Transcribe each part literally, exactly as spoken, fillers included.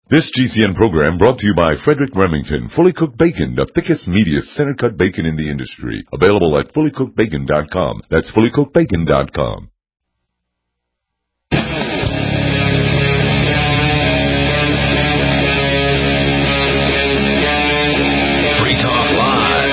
This G C N program brought to you by Frederick Remington, Fully Cooked Bacon, the thickest, meatiest, center-cut bacon in the industry. Available at fully cooked bacon dot com. That's fully cooked bacon dot com. Free Talk Live.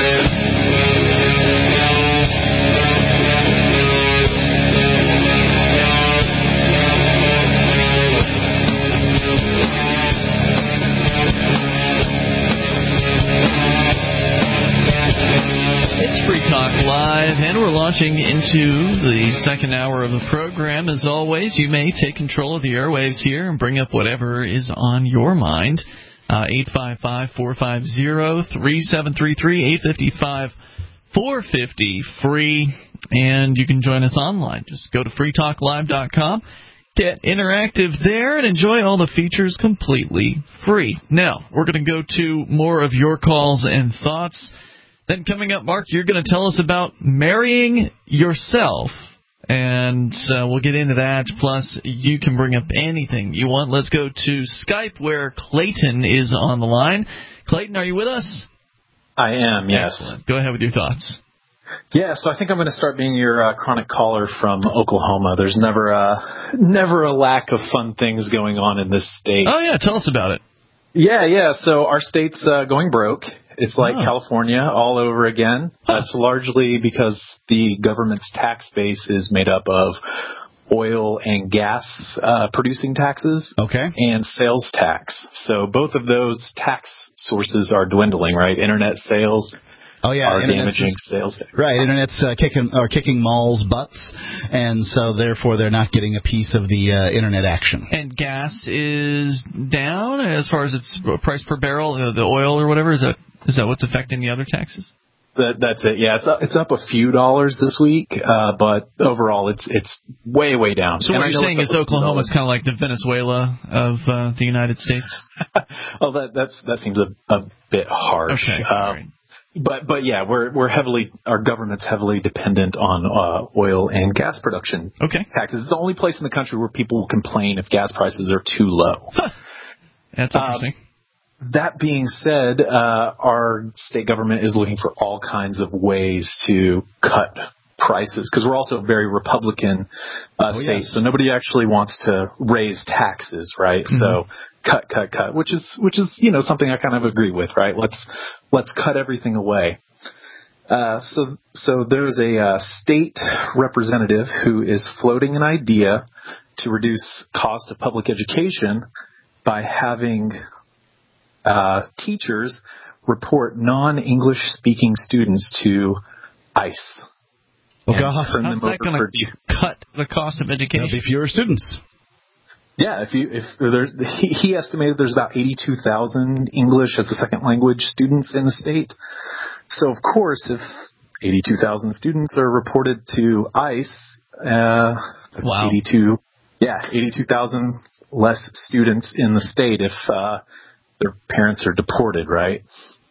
Free Talk Live, and we're launching into the second hour of the program. As always, you may take control of the airwaves here and bring up whatever is on your mind. Uh, eight five five, four five zero, three seven three three, eight five five, four five zero, free, and you can join us online. Just go to free talk live dot com, get interactive there, and enjoy all the features completely free. Now, we're going to go to more of your calls and thoughts. Then coming up, Mark, you're going to tell us about marrying yourself, and uh, we'll get into that. Plus, you can bring up anything you want. Let's go to Skype, where Clayton is on the line. Clayton, are you with us? I am, yes. Excellent. Go ahead with your thoughts. Yeah, so I think I'm going to start being your uh, chronic caller from Oklahoma. There's never a, never a lack of fun things going on in this state. Oh, yeah, tell us about it. Yeah, yeah, so our state's uh, going broke. It's like oh. California all over again. Huh. That's largely because the government's tax base is made up of oil and gas uh, producing taxes okay. and sales tax. So both of those tax sources are dwindling, right? Internet sales oh, yeah. are Internet's damaging just, sales tax. Right. Internet's uh, kicking, or kicking malls' butts, and so therefore they're not getting a piece of the uh, Internet action. And gas is down as far as its price per barrel, uh, the oil or whatever? Is that Is that what's affecting the other taxes? That, that's it. Yeah, it's up, it's up a few dollars this week, uh, but overall it's it's way way down. So and what you're saying is Oklahoma's kind of like the Venezuela of uh, the United States. oh, that that's that seems a, a bit harsh. Okay. Um, all right. But but yeah, we're we're heavily our government's heavily dependent on uh, oil and gas production. Okay. Taxes. It's the only place in the country where people will complain if gas prices are too low. Huh. That's interesting. Um, That being said, uh, our state government is looking for all kinds of ways to cut prices because we're also a very Republican uh, oh, state, yes. so nobody actually wants to raise taxes, right? Mm-hmm. So cut, cut, cut, which is which is you know something I kind of agree with, right? Let's let's cut everything away. Uh, so so there's a uh, state representative who is floating an idea to reduce cost of public education by having Uh, teachers report non-English speaking students to ICE. Oh, gosh. How's that going to cut the cost of education? There'll be fewer students. Yeah, if you if there, he, he estimated there's about eighty-two thousand English as a second language students in the state. So of course, if eighty-two thousand students are reported to ICE, uh, that's wow. eighty-two. Yeah, eighty-two thousand less students in the state if uh, their parents are deported, right?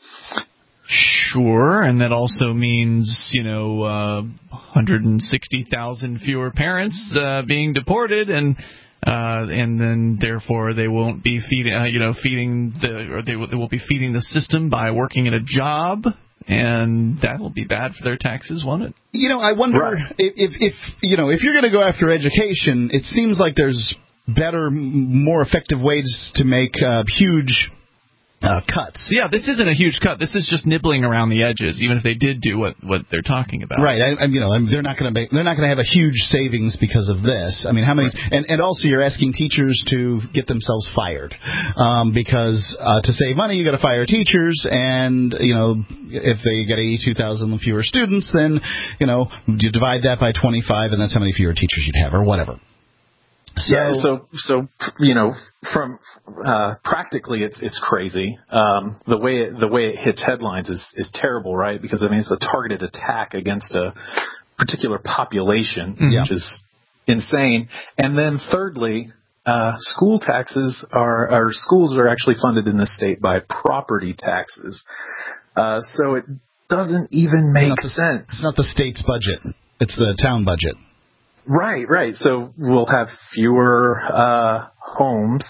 Sure, and that also means, you know, uh, one hundred sixty thousand fewer parents uh, being deported, and uh, and then therefore they won't be feeding, uh, you know, feeding the, or they, they will be feeding the system by working at a job, and that will be bad for their taxes, won't it? You know, I wonder right. if, if, if you know, if you're going to go after education, it seems like there's better, more effective ways to make uh, huge Uh, cuts. Yeah, this isn't a huge cut. This is just nibbling around the edges. Even if they did do what, what they're talking about, right? I, I, you know, I mean, they're not going to they're not going to have a huge savings because of this. I mean, how many? Right. And, and also, you're asking teachers to get themselves fired um, because uh, to save money, you got to fire teachers. And you know, if they get eighty-two thousand fewer students, then you know, you divide that by twenty-five, and that's how many fewer teachers you'd have, or whatever. So, yeah, so, so, you know, from, uh, practically it's, it's crazy. Um, the way it, the way it hits headlines is, is terrible, right? Because, I mean, it's a targeted attack against a particular population, mm-hmm. which is insane. And then thirdly, uh, school taxes are, or schools are actually funded in this state by property taxes. Uh, so it doesn't even make it's the, sense. It's not the state's budget. It's the town budget. Right, right. So we'll have fewer uh, homes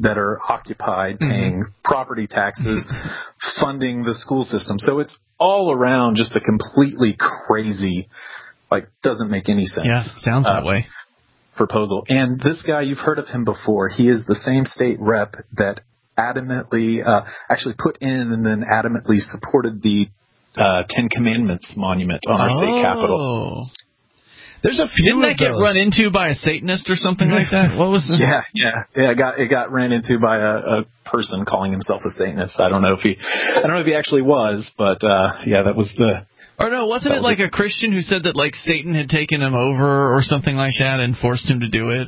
that are occupied, paying mm-hmm. property taxes, funding the school system. So it's all around just a completely crazy, like, doesn't make any sense. Yeah, sounds that uh, way. Proposal. And this guy, you've heard of him before. He is the same state rep that adamantly, uh, actually put in and then adamantly supported the uh, Ten Commandments monument on our oh. state capitol. There's a few. Didn't that get run into by a Satanist or something like that? What was this? Yeah, yeah, yeah. It got it got ran into by a, a person calling himself a Satanist. I don't know if he, I don't know if he actually was, but uh, yeah, that was the. Or no, wasn't it like a Christian who said that like Satan had taken him over or something like that and forced him to do it?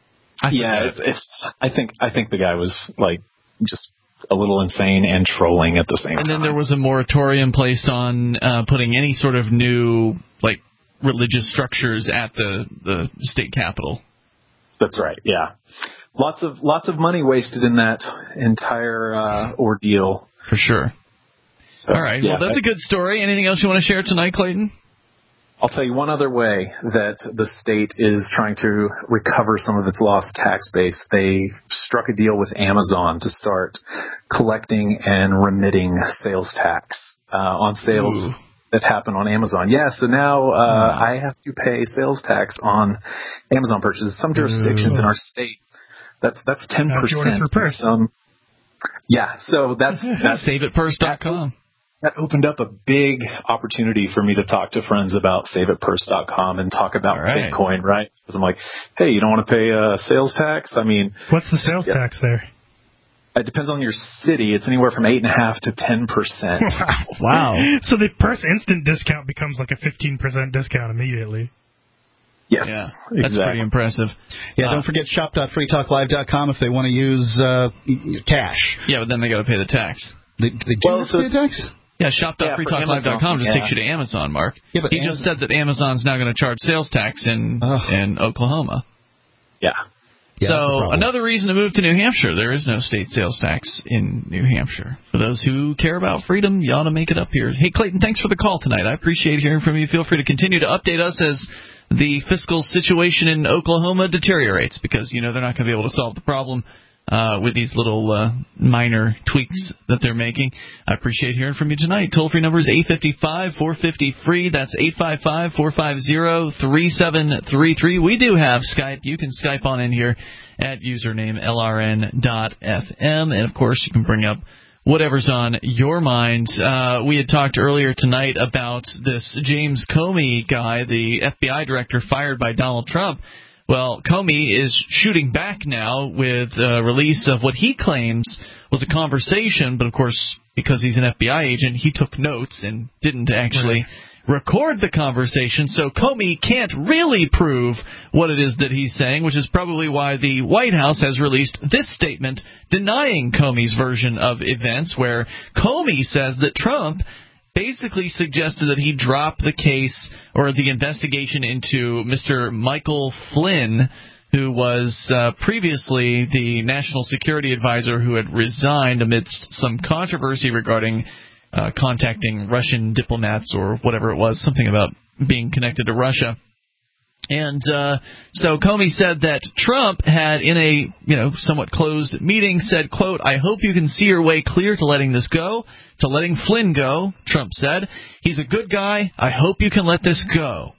I yeah, it's, it's. I think I think the guy was like just a little insane and trolling at the same and time. And then there was a moratorium placed on uh, putting any sort of new like. religious structures at the, the state capitol. That's right, yeah. Lots of lots of money wasted in that entire uh, ordeal. For sure. So, All right, yeah, well, that's a good story. Anything else you want to share tonight, Clayton? I'll tell you one other way that the state is trying to recover some of its lost tax base. They struck a deal with Amazon to start collecting and remitting sales tax uh, on sales Ooh. that happen on Amazon. Yeah, so now uh, wow. I have to pay sales tax on Amazon purchases. Some jurisdictions Ooh. in our state, that's that's ten percent. Some, yeah, so that's, that's save it purse dot com. That opened up a big opportunity for me to talk to friends about save it purse dot com and talk about right. Bitcoin, right? Because I'm like, hey, you don't want to pay uh, sales tax? I mean, what's the sales yeah. tax there? It depends on your city. It's anywhere from eight and a half to ten percent. Wow! So the Purse Instant discount becomes like a fifteen percent discount immediately. Yes, yeah, exactly. That's pretty impressive. Yeah, uh, don't forget shop dot free talk live dot com if they want to use uh, cash. Yeah, but then they got to pay the tax. They, they do well, so pay the tax. Yeah, shop dot free talk live dot com just yeah. takes you to Amazon, Mark. Yeah, but he Amazon... just said that Amazon's now going to charge sales tax in oh. in Oklahoma. Yeah. yeah so another reason to move to New Hampshire. There is no state sales tax in New Hampshire. For those who care about freedom, you ought to make it up here. Hey, Clayton, thanks for the call tonight. I appreciate hearing from you. Feel free to continue to update us as the fiscal situation in Oklahoma deteriorates, because, you know, they're not going to be able to solve the problem uh, with these little uh, minor tweaks that they're making. I appreciate hearing from you tonight. Toll-free number is eight five five, four five zero, free. That's eight five five, four five zero, three seven three three. We do have Skype. You can Skype on in here at username L R N dot F M. And, of course, you can bring up whatever's on your mind. Uh, we had talked earlier tonight about this James Comey guy, the F B I director fired by Donald Trump. Well, Comey is shooting back now with a release of what he claims was a conversation, but of course, because he's an F B I agent, he took notes and didn't actually right. record the conversation, so Comey can't really prove what it is that he's saying, which is probably why the White House has released this statement denying Comey's version of events, where Comey says that Trump basically suggested that he drop the case or the investigation into Mister Michael Flynn, who was uh, previously the national security advisor who had resigned amidst some controversy regarding uh, contacting Russian diplomats or whatever it was, something about being connected to Russia. And uh, so Comey said that Trump had, in a you know somewhat closed meeting, said, quote, "I hope you can see your way clear to letting this go, to letting Flynn go," Trump said. "He's a good guy. I hope you can let this go."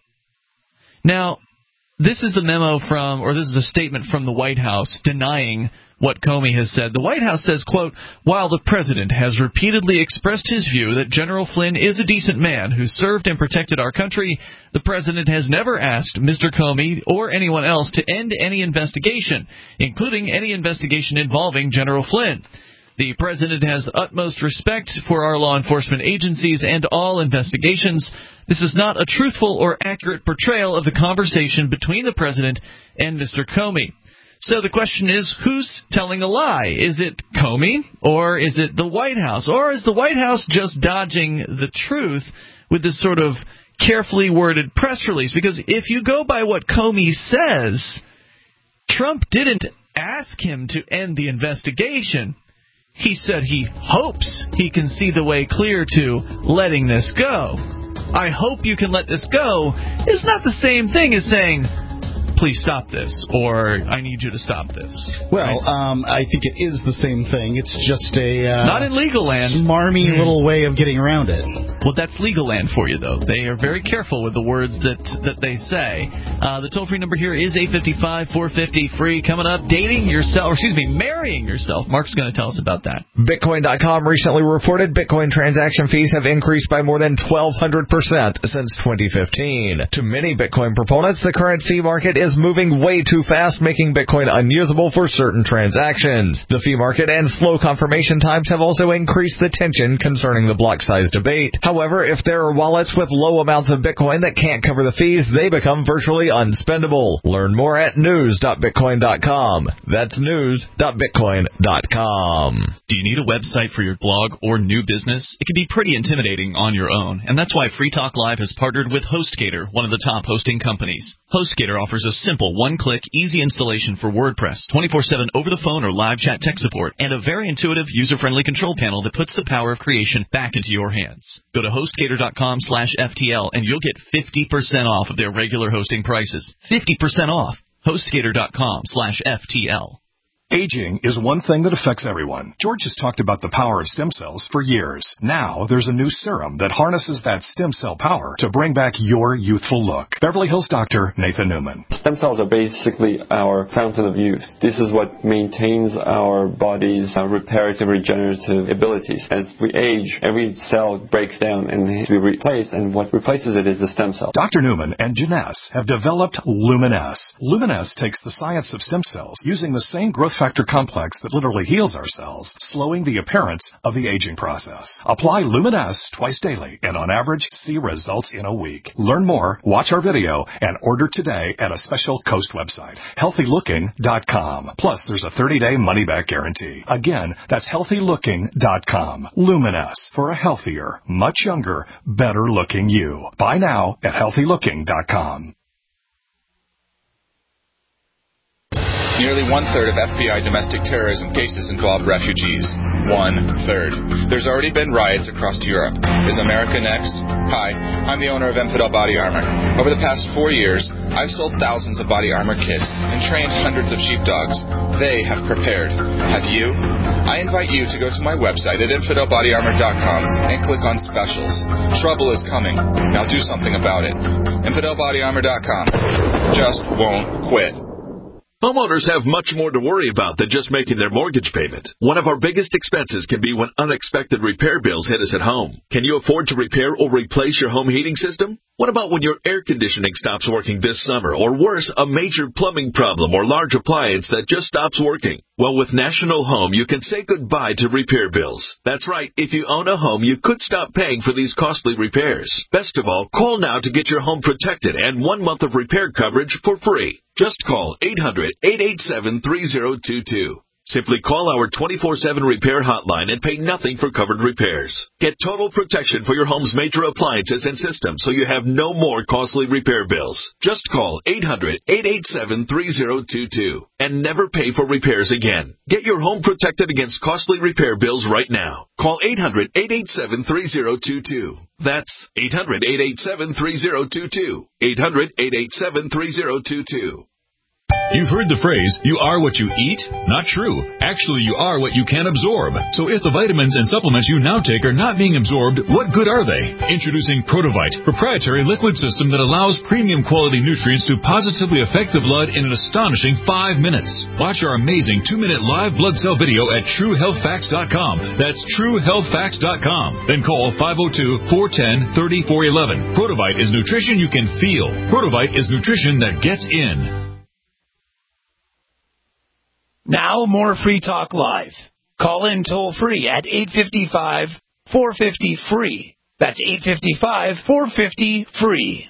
Now, this is the memo from, or this is a statement from the White House denying what Comey has said. The White House says, quote, "While the president has repeatedly expressed his view that General Flynn is a decent man who served and protected our country, the president has never asked Mister Comey or anyone else to end any investigation, including any investigation involving General Flynn. The president has utmost respect for our law enforcement agencies and all investigations. This is not a truthful or accurate portrayal of the conversation between the president and Mister Comey." So the question is, who's telling a lie? Is it Comey, or is it the White House? Or is the White House just dodging the truth with this sort of carefully worded press release? Because if you go by what Comey says, Trump didn't ask him to end the investigation. He said he hopes he can see the way clear to letting this go. "I hope you can let this go" is not the same thing as saying, please stop this, or I need you to stop this. Well, right? um, I think it is the same thing. It's just a uh, not in legal land, smarmy mm. little way of getting around it. Well, that's legal land for you, though. They are very careful with the words that that they say. Uh, the toll-free number here is eight five five, four five zero, free. Coming up, dating yourself, or excuse me, marrying yourself. Mark's going to tell us about that. Bitcoin dot com recently reported Bitcoin transaction fees have increased by more than twelve hundred percent since twenty fifteen. To many Bitcoin proponents, the current fee market is moving way too fast, making Bitcoin unusable for certain transactions. The fee market and slow confirmation times have also increased the tension concerning the block size debate. However, if there are wallets with low amounts of Bitcoin that can't cover the fees, they become virtually unspendable. Learn more at news dot bitcoin dot com. That's news dot bitcoin dot com. Do you need a website for your blog or new business? It can be pretty intimidating on your own, and that's why Free Talk Live has partnered with HostGator, one of the top hosting companies. HostGator offers a simple one-click, easy installation for WordPress, twenty-four seven over-the-phone or live chat tech support, and a very intuitive, user-friendly control panel that puts the power of creation back into your hands. Go to HostGator dot com slash F T L and you'll get fifty percent off of their regular hosting prices. fifty percent off. HostGator dot com slash F T L. Aging is one thing that affects everyone. George has talked about the power of stem cells for years. Now, there's a new serum that harnesses that stem cell power to bring back your youthful look. Beverly Hills doctor Nathan Newman. Stem cells are basically our fountain of youth. This is what maintains our body's uh, reparative, regenerative abilities. As we age, every cell breaks down and needs to be replaced, and what replaces it is the stem cell. Doctor Newman and Janess have developed Luminesce. Luminesce takes the science of stem cells using the same growth factor complex that literally heals our cells, slowing the appearance of the aging process. Apply Luminesce twice daily and on average see results in a week. Learn more, watch our video, and order today at a special Coast website, healthy looking dot com. Plus, there's a thirty-day money-back guarantee. Again, that's healthy looking dot com. Luminesce, for a healthier, much younger, better-looking you. Buy now at healthy looking dot com. Nearly one-third of F B I domestic terrorism cases involve refugees. One-third. There's already been riots across Europe. Is America next? Hi, I'm the owner of Infidel Body Armor. Over the past four years, I've sold thousands of body armor kits and trained hundreds of sheepdogs. They have prepared. Have you? I invite you to go to my website at infidel body armor dot com and click on specials. Trouble is coming. Now do something about it. infidel body armor dot com. Just won't quit. Homeowners have much more to worry about than just making their mortgage payment. One of our biggest expenses can be when unexpected repair bills hit us at home. Can you afford to repair or replace your home heating system? What about when your air conditioning stops working this summer, or worse, a major plumbing problem or large appliance that just stops working? Well, with National Home, you can say goodbye to repair bills. That's right. If you own a home, you could stop paying for these costly repairs. Best of all, call now to get your home protected and one month of repair coverage for free. Just call eight hundred, eight eight seven, three zero two two. Simply call our twenty-four seven repair hotline and pay nothing for covered repairs. Get total protection for your home's major appliances and systems so you have no more costly repair bills. Just call eight hundred, eight eight seven, three zero two two and never pay for repairs again. Get your home protected against costly repair bills right now. Call eight hundred, eight eight seven, three zero two two. That's eight hundred, eight eight seven, three zero two two. eight hundred, eight eight seven, three zero two two. You've heard the phrase, you are what you eat? Not true. Actually, you are what you can absorb. So if the vitamins and supplements you now take are not being absorbed, what good are they? Introducing Protovite, proprietary liquid system that allows premium quality nutrients to positively affect the blood in an astonishing five minutes. Watch our amazing two-minute live blood cell video at true health facts dot com. That's true health facts dot com. Then call five oh two, four one zero, three four one one. Protovite is nutrition you can feel. Protovite is nutrition that gets in. Now more Free Talk Live. Call in toll free at eight five five, four five zero, free. That's eight five five, four five zero, free.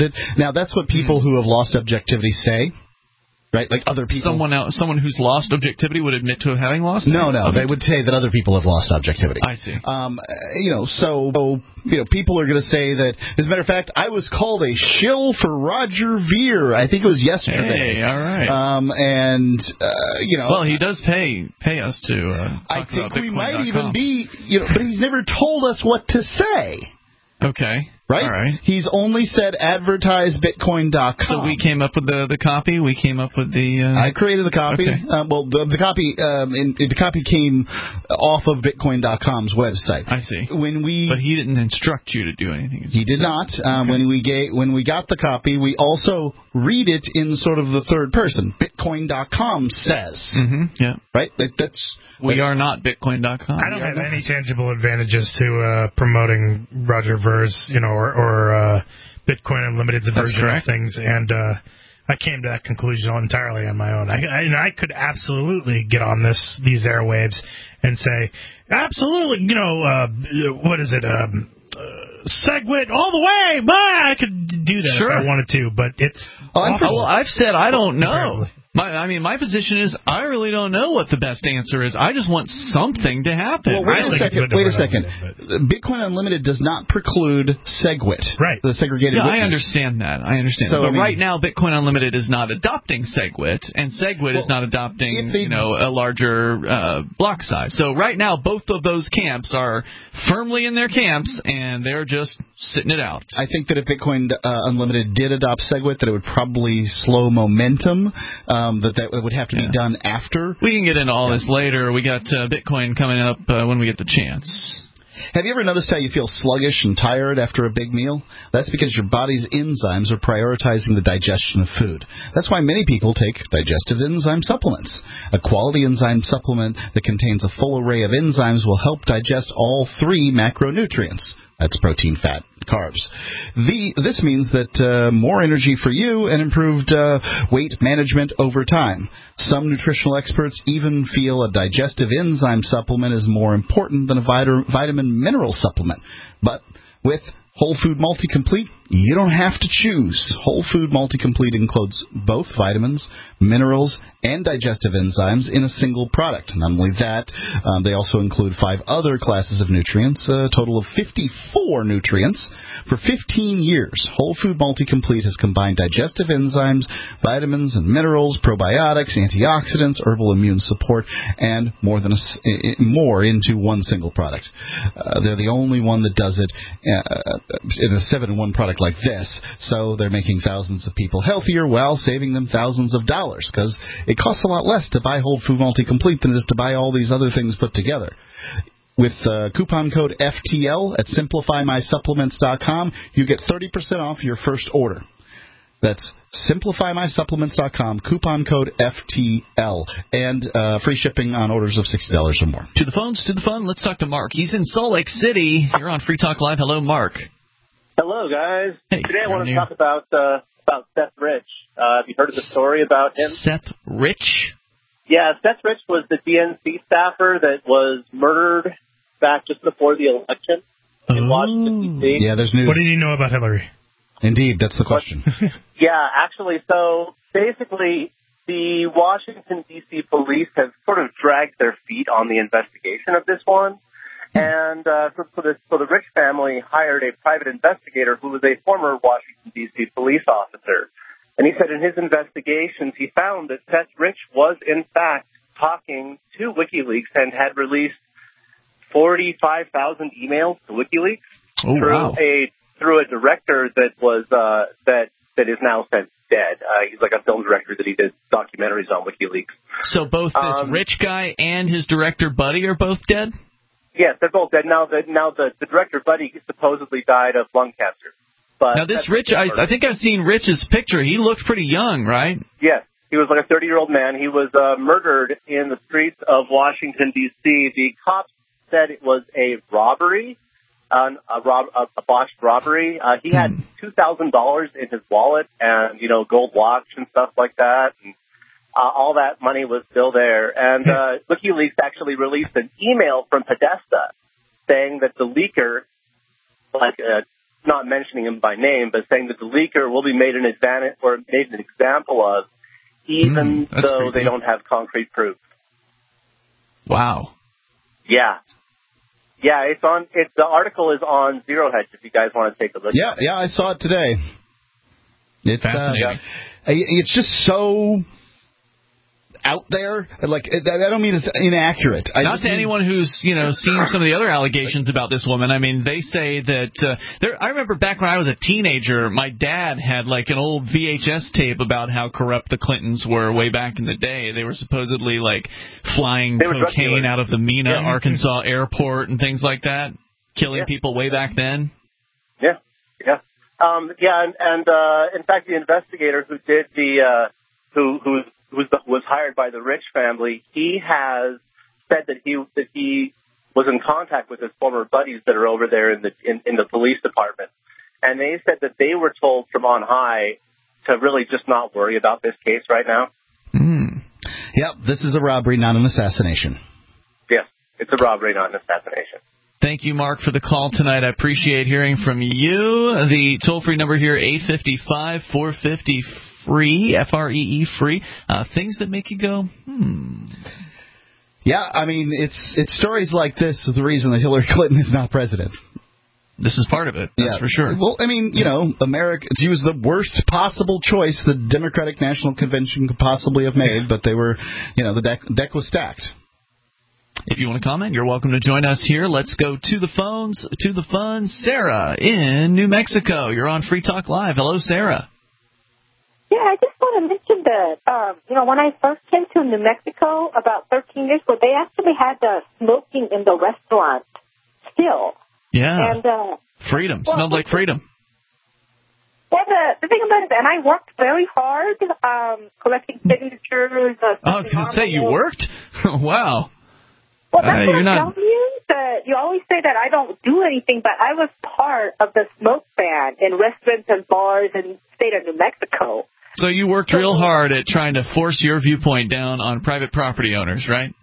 did. Now, that's what people who have lost objectivity say. Right, like other people. Someone else, someone who's lost objectivity would admit to having lost it? No, no, they would say that other people have lost objectivity. I see. Um, you know, so you know, people are going to say that. As a matter of fact, I was called a shill for Roger Ver. I think it was yesterday. Hey, all right. Um, and uh, you know, well, he does pay pay us to. Uh, I talk think about we Bitcoin might dot com. even be. You know, but he's never told us what to say. Okay. Right? All right. He's only said advertise bitcoin dot com. So we came up with the the copy. We came up with the. Uh... I created the copy. Okay. Uh, well, the, the copy um, in, the copy came off of bitcoin dot com's website. I see. When we, but he didn't instruct you to do anything. He did not. Um, okay. When we gave, when we got the copy, we also read it in sort of the third person. bitcoin dot com says. Mm-hmm. Yeah. Right. Like that's. We that's, are not bitcoin dot com. I don't have any tangible advantages to uh, promoting Roger Ver's, you know, or, or uh, Bitcoin Unlimited's version of things, and uh, I came to that conclusion entirely on my own. I, I, and I could absolutely get on this these airwaves and say, absolutely, you know, uh, what is it, um, uh, SegWit all the way. But I could do that sure. if I wanted to, but it's. Oh, I'm well, I've said I don't know. Apparently. My, I mean, my position is I really don't know what the best answer is. I just want something to happen. Well, wait a second. Wait a second. Bitcoin Unlimited does not preclude SegWit. Right. The segregated yeah, witness. I understand that. I understand. So, that. But I mean, right now, Bitcoin Unlimited is not adopting SegWit, and SegWit well, is not adopting, they, you know, a larger uh, block size. So right now, both of those camps are firmly in their camps, and they're just sitting it out. I think that if Bitcoin uh, Unlimited did adopt SegWit, that it would probably slow momentum. Um, that that would have to be yeah. done after. We can get into all this later. We got uh, Bitcoin coming up uh, when we get the chance. Have you ever noticed how you feel sluggish and tired after a big meal? That's because your body's enzymes are prioritizing the digestion of food. That's why many people take digestive enzyme supplements. A quality enzyme supplement that contains a full array of enzymes will help digest all three macronutrients. That's protein, fat, carbs. The, this means that uh, more energy for you and improved uh, weight management over time. Some nutritional experts even feel a digestive enzyme supplement is more important than a vit- vitamin mineral supplement. But with Whole Food Multi-Complete, you don't have to choose. Whole Food Multi-Complete includes both vitamins, minerals, and digestive enzymes in a single product. Not only that, um, they also include five other classes of nutrients, a total of fifty-four nutrients. For fifteen years, Whole Food Multi-Complete has combined digestive enzymes, vitamins and minerals, probiotics, antioxidants, herbal immune support, and more than a, more into one single product. Uh, they're the only one that does it uh, in a seven in one product like this, so they're making thousands of people healthier while saving them thousands of dollars, because it costs a lot less to buy Whole Food Multi-Complete than it is to buy all these other things put together. With uh, coupon code F T L at simplify my supplements dot com, you get thirty percent off your first order. That's simplify my supplements dot com, coupon code F T L, and uh, free shipping on orders of sixty dollars or more. To the phones, to the fun, let's talk to Mark. He's in Salt Lake City. You're on Free Talk Live. Hello, Mark. Hello, guys. Hey, Today I want to you? talk about uh, about Seth Rich. Uh, have you heard of the story about him? Seth Rich? Yeah, Seth Rich was the D N C staffer that was murdered back just before the election in oh. Washington, D C Yeah, there's news. What did you know about Hillary? Indeed, that's the question. Yeah, actually, so basically the Washington, D C police have sort of dragged their feet on the investigation of this one. And uh, so, so, the, so the Rich family hired a private investigator who was a former Washington, D C police officer. And he said in his investigations, he found that Seth Rich was, in fact, talking to WikiLeaks and had released forty-five thousand emails to WikiLeaks oh, through wow. a through a director that was uh, that that is now since dead. Uh, he's like a film director that he did documentaries on WikiLeaks. So both this um, Rich guy and his director buddy are both dead? Yes, they're both dead. Now the now the, the director buddy supposedly died of lung cancer. But now this Rich, I, I think I've seen Rich's picture. He looked pretty young, right? Yes, he was like a thirty-year-old man. He was uh, murdered in the streets of Washington, D C The cops said it was a robbery, uh, a, rob, a, a botched robbery. Uh, he had two thousand dollars in his wallet and, you know, gold watch and stuff like that. And uh, all that money was still there. And uh, WikiLeaks actually released an email from Podesta saying that the leaker, like uh, not mentioning him by name, but saying that the leaker will be made an advantage or made an example of, even mm, though creepy. they don't have concrete proof. Wow. Yeah. Yeah, it's on. It's the article is on Zero Hedge if you guys want to take a look. Yeah, at it. yeah, I saw it today. It's fascinating. Uh, it's just so out there. Like, I don't mean it's inaccurate. I Not to mean, anyone who's, you know, seen some of the other allegations about this woman. I mean, they say that uh, there. I remember back when I was a teenager, my dad had like an old V H S tape about how corrupt the Clintons were way back in the day. They were supposedly like flying cocaine out of the Mena, yeah. Arkansas airport and things like that, killing yeah. people way back then. Yeah, yeah, um, yeah, and, and uh, in fact, the investigator who did the uh, who who. Was, was hired by the Rich family, he has said that he that he was in contact with his former buddies that are over there in the in, in the police department, and they said that they were told from on high to really just not worry about this case right now. Mm. Yep, this is a robbery, not an assassination. Yes, it's a robbery, not an assassination. Thank you, Mark, for the call tonight. I appreciate hearing from you. The toll-free number here, eight five five, four five zero, free, F R E E, free. Uh, things that make you go, hmm. Yeah, I mean, it's it's stories like this is the reason that Hillary Clinton is not president. This is part of it, that's yeah. for sure. Well, I mean, you know, America, she was the worst possible choice the Democratic National Convention could possibly have made, but they were, you know, the deck, deck was stacked. If you want to comment, you're welcome to join us here. Let's go to the phones, to the fun. Sarah in New Mexico. You're on Free Talk Live. Hello, Sarah. Yeah, I just want to mention that, um, you know, when I first came to New Mexico about thirteen years ago, they actually had uh, smoking in the restaurant still. Yeah. And, uh, freedom. Well, Smelled like freedom. Well, the, the thing about it is, and I worked very hard um, collecting signatures. Uh, I was going to say, you worked? Wow. Well, that's uh, what you're I'm not... telling you. That you always say that I don't do anything, but I was part of the smoke ban in restaurants and bars in the state of New Mexico. So you worked real hard at trying to force your viewpoint down on private property owners, right?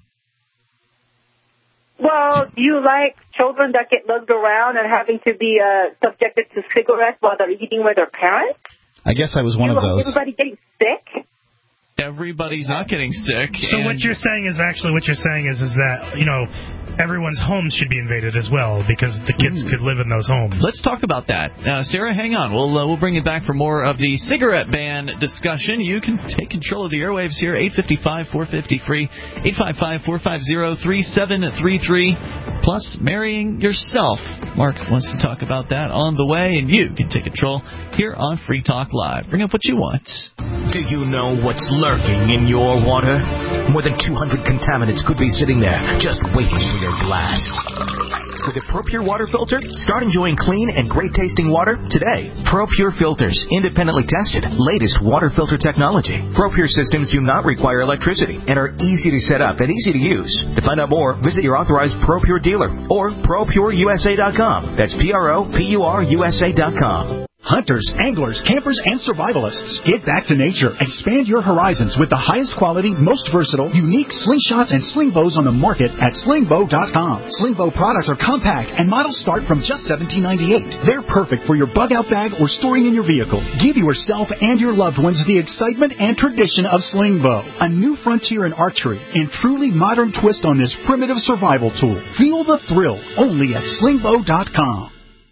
Well, do you like children that get lugged around and having to be uh, subjected to cigarettes while they're eating with their parents? I guess I was one you of those. Everybody getting sick? Everybody's not getting sick. So what you're saying is actually what you're saying is is that, you know, everyone's homes should be invaded as well because the kids could live in those homes. Let's talk about that. Uh, Sarah, hang on. We'll uh, we'll bring you back for more of the cigarette ban discussion. You can take control of the airwaves here, eight five five, four five zero, free, eight five five, four five zero, three seven three three, plus marrying yourself. Mark wants to talk about that on the way, and you can take control here on Free Talk Live. Bring up what you want. Do you know what's lurking in your water? More than two hundred contaminants could be sitting there just waiting for your glass. With a ProPure water filter, start enjoying clean and great-tasting water today. ProPure filters, independently tested, latest water filter technology. ProPure systems do not require electricity and are easy to set up and easy to use. To find out more, visit your authorized ProPure dealer or pro pure U S A dot com. That's P R O P U R U S A dot com. Hunters, anglers, campers, and survivalists. Get back to nature. Expand your horizons with the highest quality, most versatile, unique slingshots and sling bows on the market at sling bow dot com. Sling bow products are compact and models start from just seventeen ninety-eight. They're perfect for your bug out bag or storing in your vehicle. Give yourself and your loved ones the excitement and tradition of sling bow. A new frontier in archery and truly modern twist on this primitive survival tool. Feel the thrill only at sling bow dot com.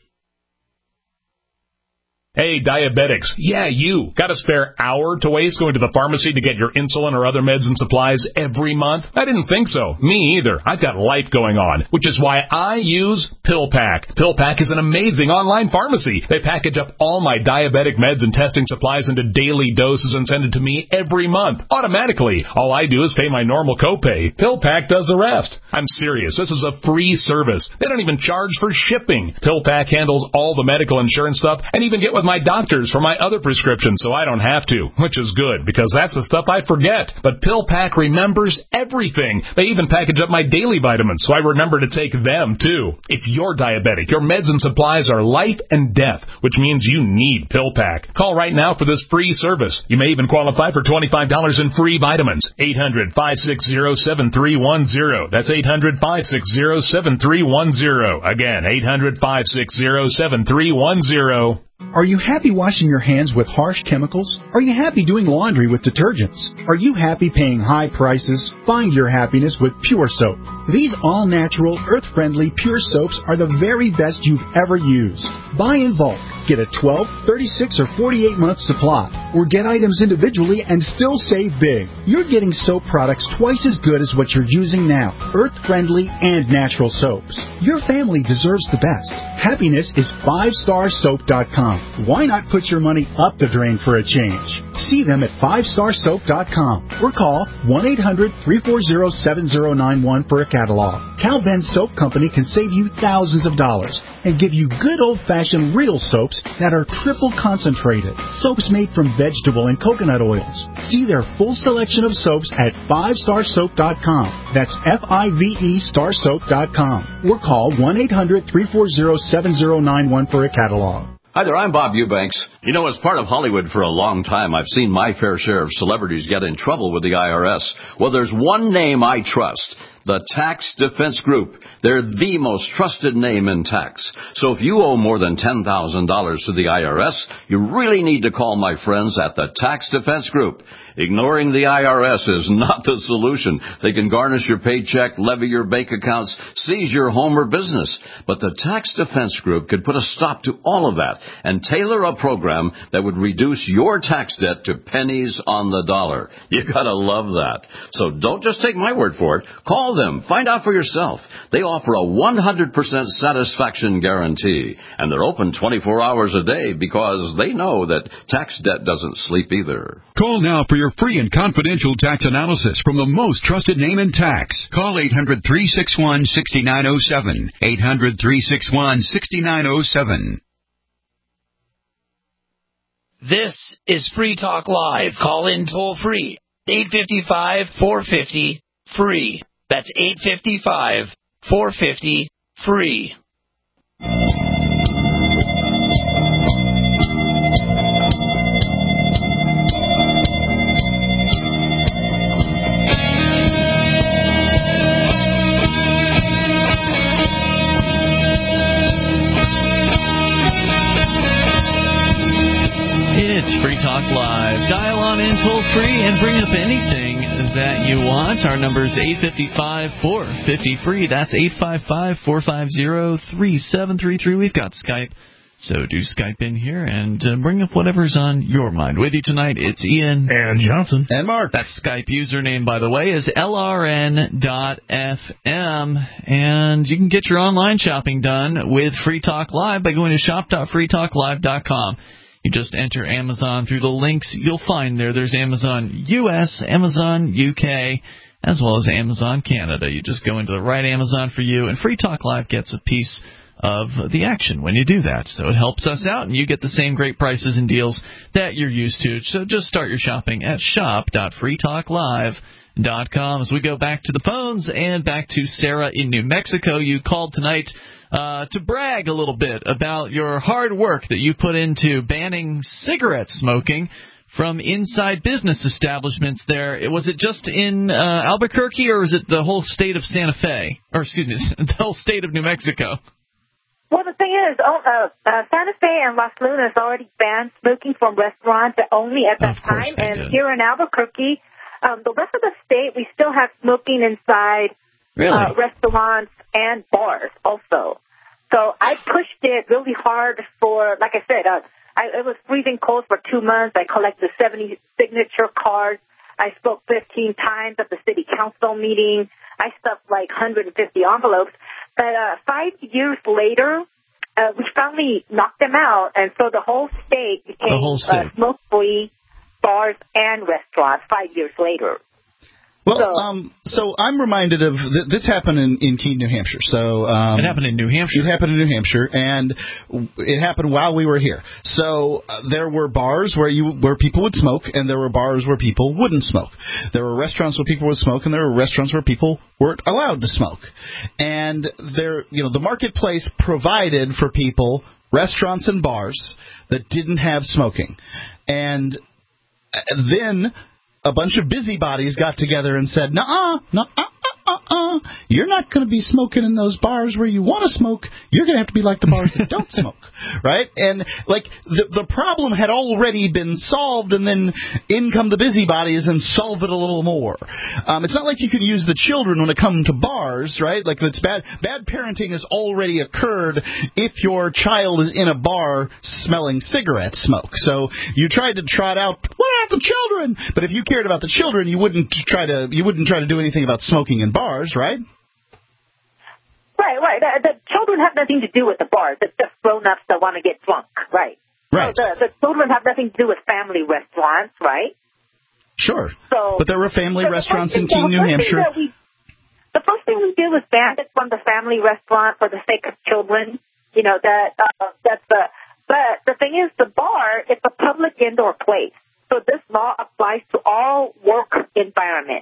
Hey, diabetics. Yeah, you. Got a spare hour to waste going to the pharmacy to get your insulin or other meds and supplies every month? I didn't think so. Me either. I've got life going on, which is why I use PillPack. PillPack is an amazing online pharmacy. They package up all my diabetic meds and testing supplies into daily doses and send it to me every month, automatically. All I do is pay my normal copay. PillPack does the rest. I'm serious. This is a free service. They don't even charge for shipping. PillPack handles all the medical insurance stuff and even get with my doctors for my other prescriptions so I don't have to, which is good because that's the stuff I forget. But PillPack remembers everything. They even package up my daily vitamins so I remember to take them too. If you're diabetic, your meds and supplies are life and death, which means you need PillPack. Call right now for this free service. You may even qualify for twenty-five dollars in free vitamins. eight hundred, five six zero, seven three one zero. That's eight hundred, five six zero, seven three one zero. Again, eight hundred, five six zero, seven three one zero. Are you happy washing your hands with harsh chemicals? Are you happy doing laundry with detergents? Are you happy paying high prices? Find your happiness with Pure Soap. These all-natural, earth-friendly Pure Soaps are the very best you've ever used. Buy in bulk. Get a twelve, thirty-six, or forty-eight month supply. Or get items individually and still save big. You're getting soap products twice as good as what you're using now. Earth-friendly and natural soaps. Your family deserves the best. Happiness is five star soap dot com. Why not put your money up the drain for a change? See them at five star soap dot com or call one eight hundred, three four zero, seven zero nine one for a catalog. Cal Ben Soap Company can save you thousands of dollars and give you good old-fashioned real soaps that are triple concentrated. Soaps made from vegetable and coconut oils. See their full selection of soaps at five star soap dot com. That's F I V E star soap dot com or call one eight hundred, three four zero, seven zero nine one for a catalog. Hi there, I'm Bob Eubanks. You know, as part of Hollywood for a long time, I've seen my fair share of celebrities get in trouble with the I R S. Well, there's one name I trust. The Tax Defense Group. They're the most trusted name in tax. So if you owe more than ten thousand dollars to the I R S, you really need to call my friends at the Tax Defense Group. Ignoring the I R S is not the solution. They can garnish your paycheck, levy your bank accounts, seize your home or business. But the Tax Defense Group could put a stop to all of that and tailor a program that would reduce your tax debt to pennies on the dollar. You gotta love that. So don't just take my word for it. Call them. Find out for yourself. They offer a one hundred percent satisfaction guarantee. And they're open twenty-four hours a day because they know that tax debt doesn't sleep either. Call now for your free and confidential tax analysis from the most trusted name in tax. Call eight hundred, three six one, six nine zero seven. eight hundred, three six one, six nine zero seven. This is Free Talk Live. Call in toll free. eight five five, four five zero, free. That's eight five five, four five zero, free. It's Free Talk Live. Dial on in toll free and bring up anything that you want. Our number is eight five five, four five zero, free. That's eight five five, four five zero, three seven three three. We've got Skype, so do Skype in here and uh, bring up whatever's on your mind. With you tonight, it's Ian. And Johnson. And Mark. That Skype username, by the way, is L R N dot F M. And you can get your online shopping done with Free Talk Live by going to shop dot free talk live dot com. You just enter Amazon through the links you'll find there. There's Amazon U S, Amazon U K, as well as Amazon Canada. You just go into the right Amazon for you, and Free Talk Live gets a piece of the action when you do that. So it helps us out, and you get the same great prices and deals that you're used to. So just start your shopping at shop dot free talk live dot com. As we go back to the phones and back to Sarah in New Mexico, you called tonight uh, to brag a little bit about your hard work that you put into banning cigarette smoking from inside business establishments there. Was it just in uh, Albuquerque, or is it the whole state of Santa Fe? Or, excuse me, the whole state of New Mexico? Well, the thing is, oh, uh, uh, Santa Fe and Las Lunas already banned smoking from restaurants only at that time. And did. Here in Albuquerque, um, the rest of the state, we still have smoking inside really? uh, restaurants and bars also. So I pushed it really hard for, like I said, uh, I, it was freezing cold for two months. I collected seventy signature cards. I spoke fifteen times at the city council meeting. I stuffed like one hundred fifty envelopes. But uh, five years later, uh, we finally knocked them out, and so the whole state became the whole state. Uh, smoke-free bars and restaurants five years later. Well, so, um, so I'm reminded of th- this happened in, in Keene, New Hampshire. So um, it happened in New Hampshire. It happened in New Hampshire, and it happened while we were here. So uh, there were bars where you where people would smoke, and there were bars where people wouldn't smoke. There were restaurants where people would smoke, and there were restaurants where people weren't allowed to smoke. And there, you know, the marketplace provided for people restaurants and bars that didn't have smoking, and then a bunch of busybodies got together and said, "Nuh-uh, nuh-uh, uh-uh, you're not going to be smoking in those bars where you want to smoke. You're going to have to be like the bars that don't smoke," right? And like the the problem had already been solved, and then in come the busybodies and solve it a little more. Um, it's not like you can use the children when it comes to bars, right? Like that's bad. Bad parenting has already occurred if your child is in a bar smelling cigarette smoke. So you tried to trot out, what about the children? But if you cared about the children, you wouldn't try to you wouldn't try to do anything about smoking in bars, right? Right, right. The, the children have nothing to do with the bars. It's just grown-ups that want to get drunk, right? Right. So the, the children have nothing to do with family restaurants, right? Sure. So, but there were family so restaurants in thing, Keene, New Hampshire. We, the first thing we did was ban it from the family restaurant for the sake of children. You know, that uh, that's the. But the thing is, the bar, it's a public indoor place. So this law applies to all work environment.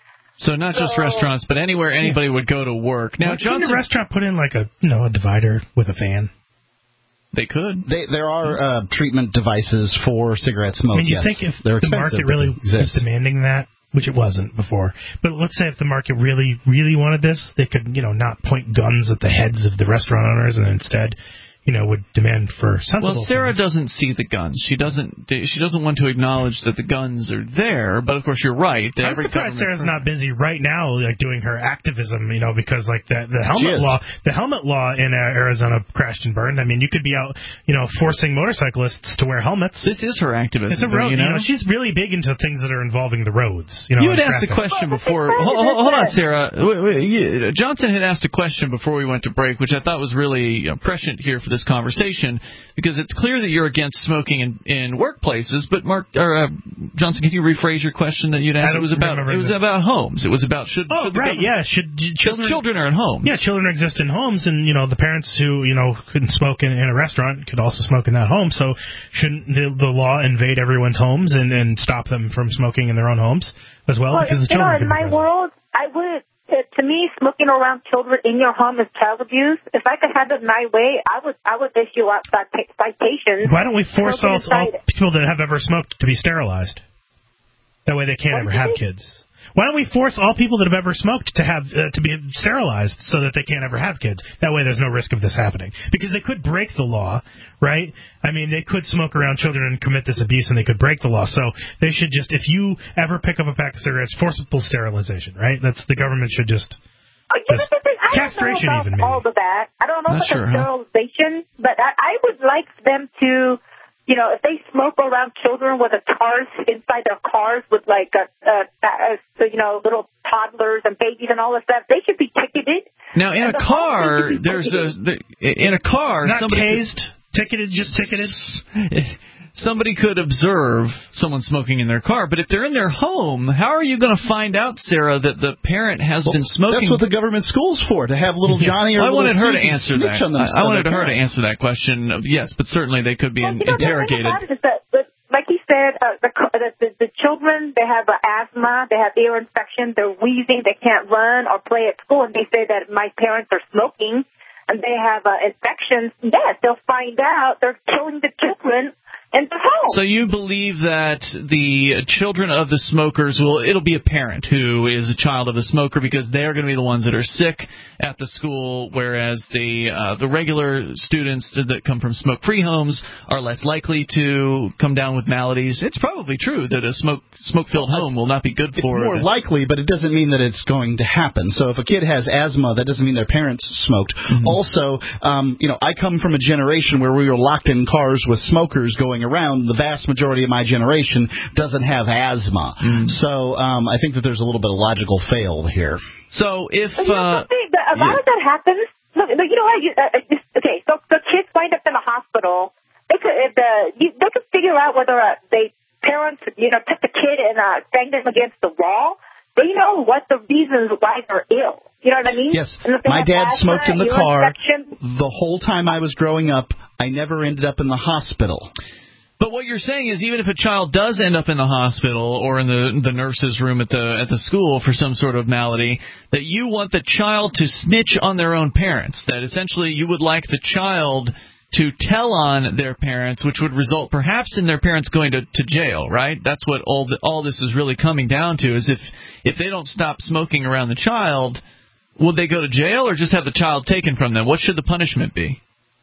So not just so, restaurants, but anywhere anybody would go to work. Now, Johnson, can the restaurant put in like a you know a divider with a fan? They could. They, there are uh, treatment devices for cigarette smoke. I mean, you yes. think if They're the market really was demanding that, which it wasn't before, but let's say if the market really, really wanted this, they could you know not point guns at the heads of the restaurant owners and instead, you know, would demand for sensible Well, Sarah things. doesn't see the guns. She doesn't. She doesn't want to acknowledge that the guns are there. But of course, you're right. I'm surprised Sarah's not busy right now, like doing her activism. You know, because like the the helmet law, the helmet law in uh, Arizona crashed and burned. I mean, you could be out, you know, forcing motorcyclists to wear helmets. This is her activism. It's a road. You know? you know, she's really big into things that are involving the roads. You know, you had asked traffic. a question before. hold, hold on, Sarah. Wait, wait, you, Johnson had asked a question before we went to break, which I thought was really uh, prescient here for this conversation. Because it's clear that you're against smoking in, in workplaces, but Mark or uh, Johnson, can you rephrase your question that you'd asked? It was about it was about homes. It was about should. Oh, should right, yeah. Should children children are in homes? Yeah, children exist in homes, and you know the parents who you know couldn't smoke in, in a restaurant could also smoke in that home. So shouldn't the, the law invade everyone's homes and, and stop them from smoking in their own homes as well? Well, because the you children know, in my world, I would. To me, smoking around children in your home is child abuse. If I could have it my way, I would I would issue out citations. Why don't we force all, all people that have ever smoked to be sterilized? That way they can't what ever have kids. Why don't we force all people that have ever smoked to have uh, to be sterilized so that they can't ever have kids? That way there's no risk of this happening. Because they could break the law, right? I mean, they could smoke around children and commit this abuse, and they could break the law. So they should just, if you ever pick up a pack of cigarettes, forcible sterilization, right? That's the government should just... Oh, you know, the thing, I castration don't know about even, maybe. all of that. I don't know Not about sure, the huh? sterilization, but I, I would like them to... You know, if they smoke around children with a cars inside their cars with like a, a, a, you know, little toddlers and babies and all this stuff, they should be ticketed. Now, in a the car, there's a there, in a car. Not somebody tased, could, ticketed, just ticketed. Somebody could observe someone smoking in their car, but if they're in their home, how are you going to find out, Sarah, that the parent has well, been smoking? That's what the government school's for, to have little Johnny or well, I little wanted her to Susie answer snitch that. on them, I, I wanted her parents. to answer that question. Yes, but certainly they could be well, in, you know, interrogated. The thing about it is that, that, like he said, uh, the, the, the, the children, they have uh, asthma, they have ear infection, they're wheezing, they can't run or play at school, and they say that my parents are smoking and they have uh, infections. Yes, they'll find out they're killing the children. So you believe that the children of the smokers will, it'll be a parent who is a child of a smoker because they're going to be the ones that are sick at the school, whereas the uh, the regular students that come from smoke-free homes are less likely to come down with maladies. It's probably true that a smoke smoke-filled home will not be good for. It's more likely, but it doesn't mean that it's going to happen. So if a kid has asthma, that doesn't mean their parents smoked. Mm-hmm. Also, um, you know, I come from a generation where we were locked in cars with smokers going around. The vast majority of my generation doesn't have asthma. Mm. So um, I think that there's a little bit of logical fail here. So if you know, uh, a lot yeah. of that happens. Look, you know what? You, uh, okay, so the kids wind up in the hospital. They could uh, the you, they could figure out whether uh, they parents you know took the kid and uh, banged him against the wall. they know what the reasons why they're ill. You know what I mean? Yes. And if they My have dad asthma, smoked in the ear car infection- the whole time I was growing up. I never ended up in the hospital. But what you're saying is, even if a child does end up in the hospital or in the the nurse's room at the at the school for some sort of malady, that you want the child to snitch on their own parents. That essentially you would like the child to tell on their parents, which would result perhaps in their parents going to, to jail, right? That's what all the, all this is really coming down to, is if if they don't stop smoking around the child, would they go to jail or just have the child taken from them? What should the punishment be?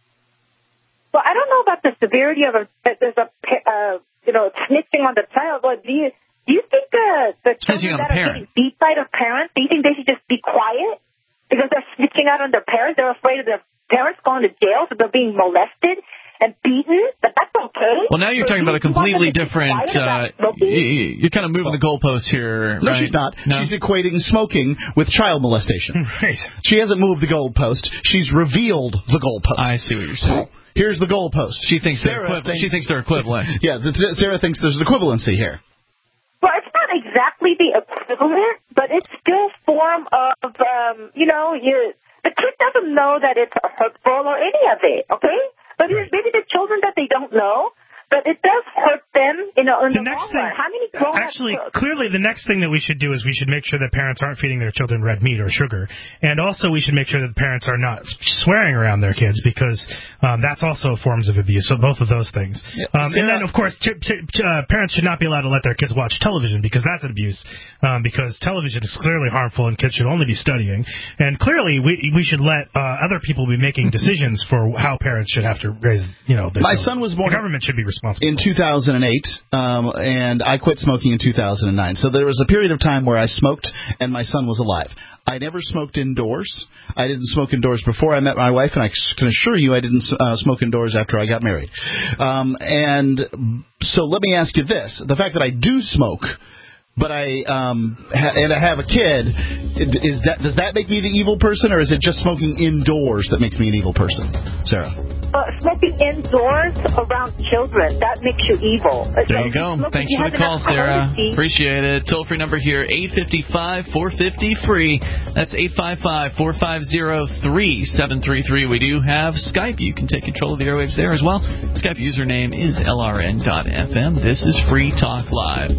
Well, I don't know about the severity of a there's a uh, you know snitching on the child. But do you do you think uh, the children that are getting beat by their parents, do you think they should just be quiet because they're snitching out on their parents? They're afraid of their parents going to jail, so they're being molested and beaten. But that's okay. Well, now you're so talking about a completely different. Uh, you're kind of moving well, the goalposts here. No, right? she's not. No? She's equating smoking with child molestation. Right. She hasn't moved the goalpost. She's revealed the goalpost. I see what you're saying. Here's the goalpost. She thinks Sarah they're equivalent. thinks, she thinks they're equivalent. Yeah, the, Sarah thinks there's an equivalency here. Well, it's not exactly the equivalent, but it's still a form of, um, you know, you, the kid doesn't know that it's hurtful or any of it, okay? But maybe the children that they don't know, but it does hurt them, you know, in the, the next long run. How many grown Actually, clearly the next thing that we should do is we should make sure that parents aren't feeding their children red meat or sugar. And also we should make sure that the parents are not swearing around their kids, because um, that's also forms of abuse. So both of those things. Um, and then, of course, t- t- uh, parents should not be allowed to let their kids watch television, because that's an abuse, um, because television is clearly harmful and kids should only be studying. And clearly we we should let uh, other people be making decisions for how parents should have to raise, you know, their My children. son was born... The government should be responsible. In two thousand eight, um, and I quit smoking in two thousand nine. So there was a period of time where I smoked, and my son was alive. I never smoked indoors. I didn't smoke indoors before I met my wife, and I can assure you I didn't uh, smoke indoors after I got married. Um, and so let me ask you this. The fact that I do smoke, but I um, ha- and I have a kid, is that does that make me the evil person, or is it just smoking indoors that makes me an evil person? Sarah? Uh, smoking indoors around children, that makes you evil. There you go. Thanks for the call, Sarah. Appreciate it. Toll-free number here, eight five five, four five zero, free. That's eight five five, four five zero, three seven three three. We do have Skype. You can take control of the airwaves there as well. Skype username is L R N dot F M. This is Free Talk Live.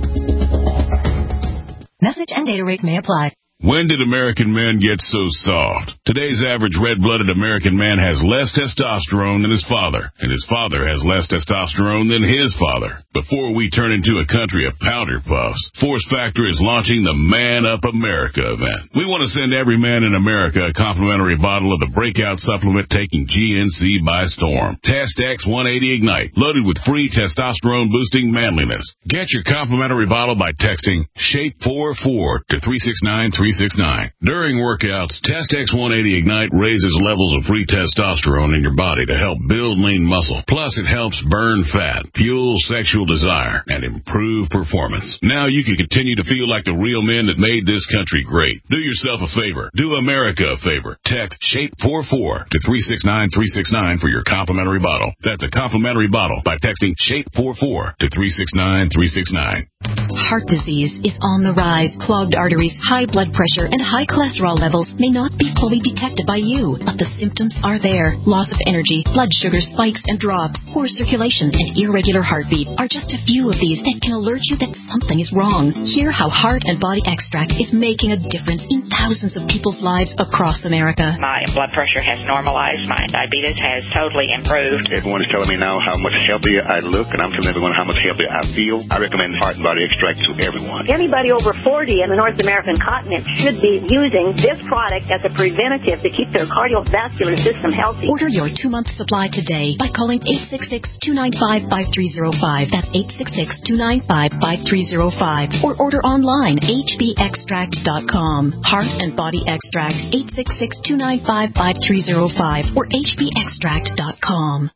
Message and data rates may apply. When did American men get so soft? Today's average red-blooded American man has less testosterone than his father, and his father has less testosterone than his father. Before we turn into a country of powder puffs, Force Factor is launching the Man Up America event. We want to send every man in America a complimentary bottle of the breakout supplement taking G N C by storm. Test X one eighty Ignite, loaded with free testosterone-boosting manliness. Get your complimentary bottle by texting SHAPE four four to three six nine three six nine. During workouts, Test X one eighty Ignite raises levels of free testosterone in your body to help build lean muscle. Plus, it helps burn fat, fuel sexual desire, and improve performance. Now you can continue to feel like the real men that made this country great. Do yourself a favor. Do America a favor. Text SHAPE four four to three six nine three six nine for your complimentary bottle. That's a complimentary bottle by texting SHAPE four four to three six nine three six nine. Heart disease is on the rise. Clogged arteries, high blood pressure, and high cholesterol levels may not be fully detected by you, but the symptoms are there. Loss of energy, blood sugar spikes and drops, poor circulation, and irregular heartbeat are just a few of these that can alert you that something is wrong. Hear how Heart and Body Extract is making a difference in thousands of people's lives across America. My blood pressure has normalized. My diabetes has totally improved. Everyone is telling me now how much healthier I look, and I'm telling everyone how much healthier I feel. I recommend Heart and Body Extract to everyone. Anybody over forty in the North American continent should be using this product as a preventative to keep their cardiovascular system healthy. Order your two-month supply today by calling eight six six, two nine five, five three zero five. That's eight six six, two nine five, five three zero five. Or order online, H B extract dot com. Heart and Body Extract, eight six six, two nine five, five three zero five or H B extract dot com.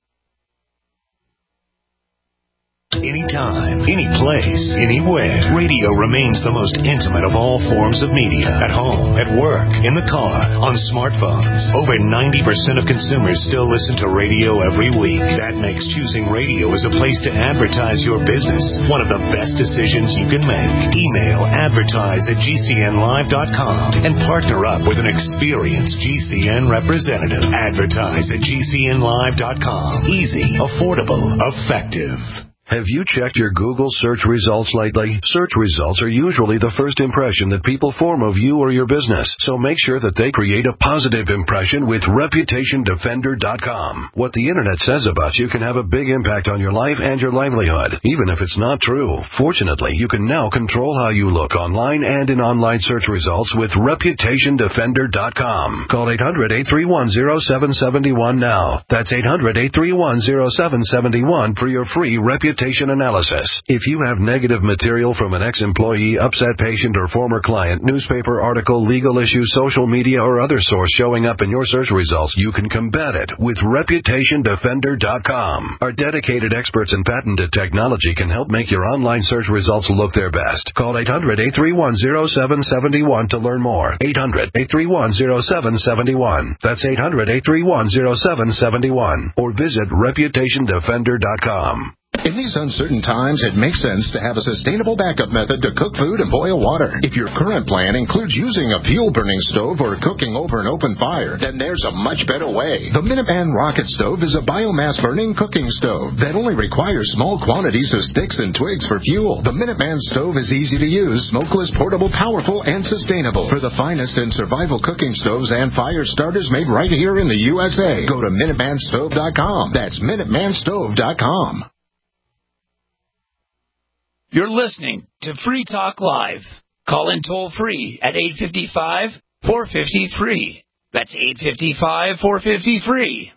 Anytime, any place, anywhere, radio remains the most intimate of all forms of media. At home, at work, in the car, on smartphones. Over ninety percent of consumers still listen to radio every week. That makes choosing radio as a place to advertise your business one of the best decisions you can make. Email Advertise at G C N live dot com and partner up with an experienced G C N representative. Advertise at G C N live dot com. Easy, affordable, effective. Have you checked your Google search results lately? Search results are usually the first impression that people form of you or your business, so make sure that they create a positive impression with Reputation Defender dot com. What the Internet says about you can have a big impact on your life and your livelihood, even if it's not true. Fortunately, you can now control how you look online and in online search results with Reputation Defender dot com. Call eight hundred, eight three one, zero seven seven one now. That's eight hundred, eight three one, zero seven seven one for your free Reputation analysis. If you have negative material from an ex-employee, upset patient, or former client, newspaper article, legal issue, social media, or other source showing up in your search results, you can combat it with Reputation Defender dot com. Our dedicated experts in patented technology can help make your online search results look their best. Call eight hundred, eight three one, zero seven seven one to learn more. eight hundred, eight three one, zero seven seven one. That's eight hundred, eight three one, zero seven seven one. Or visit Reputation Defender dot com. In these uncertain times, it makes sense to have a sustainable backup method to cook food and boil water. If your current plan includes using a fuel-burning stove or cooking over an open fire, then there's a much better way. The Minuteman Rocket Stove is a biomass-burning cooking stove that only requires small quantities of sticks and twigs for fuel. The Minuteman Stove is easy to use, smokeless, portable, powerful, and sustainable. For the finest in survival cooking stoves and fire starters made right here in the U S A, go to Minuteman Stove dot com. That's Minuteman Stove dot com. You're listening to Free Talk Live. Call in toll free at eight five five, four five zero, free. That's eight five five, four five zero, free.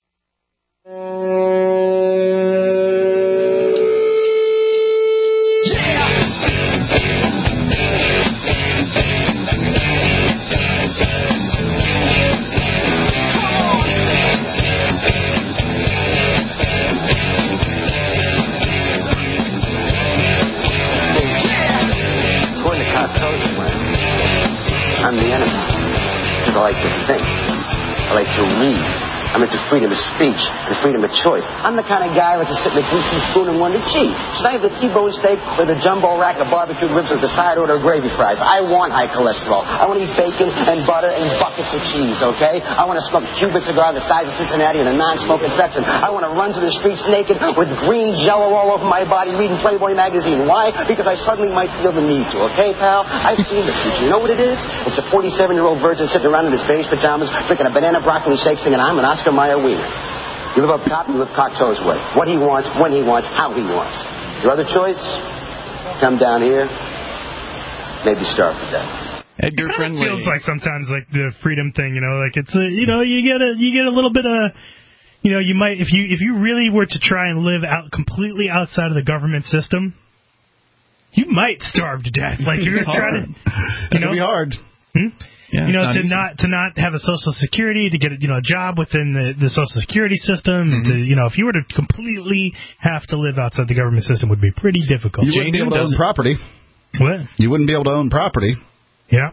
I'm the enemy. Because I like to think. I like to read. I'm into freedom of speech and freedom of choice. I'm the kind of guy who likes to sit in a greasy spoon and wonder, gee, should I have the T-bone steak or the jumbo rack of barbecued ribs with the side order of gravy fries? I want high cholesterol. I want to eat bacon and butter and buckets of cheese, okay? I want to smoke a Cuban cigar the size of Cincinnati in a non-smoking section. I want to run through the streets naked with green jello all over my body reading Playboy magazine. Why? Because I suddenly might feel the need to, okay, pal? I've seen the future. You know what it is? It's a forty-seven-year-old virgin sitting around in his beige pajamas drinking a banana broccoli shake singing, I'm an Oscar Mayer wiener. You live up top, you live Cocteau's way. What he wants, when he wants, how he wants. Your other choice? Come down here, maybe starve to death. Edgar it Friendly feels like sometimes like the freedom thing, you know, like it's a, you know, you get a you get a little bit of, you know, you might if you if you really were to try and live out completely outside of the government system, you might starve to death. Like you're trying to, you know, it'll be hard. Hmm? Yeah, you know, not to easy. not to not have a Social Security, to get you know a job within the, the Social Security system, mm-hmm. to you know, if you were to completely have to live outside the government system, would be pretty difficult. You wouldn't be able to own property. What? You wouldn't be able to own property. Yeah.